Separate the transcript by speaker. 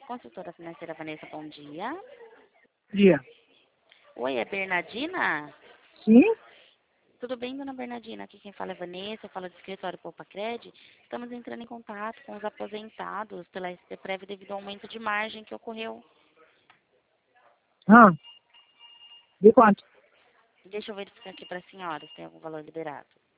Speaker 1: Consultora financeira Vanessa, bom dia.
Speaker 2: Dia.
Speaker 1: Oi, é Bernardina?
Speaker 2: Sim?
Speaker 1: Tudo bem, dona Bernardina? Aqui quem fala é Vanessa, eu falo do escritório Poupa-Cred. Estamos entrando em contato com os aposentados pela SPPrev devido ao aumento de margem que ocorreu.
Speaker 2: Ah, de quanto?
Speaker 1: Deixa eu verificar aqui para a senhora se tem algum valor liberado.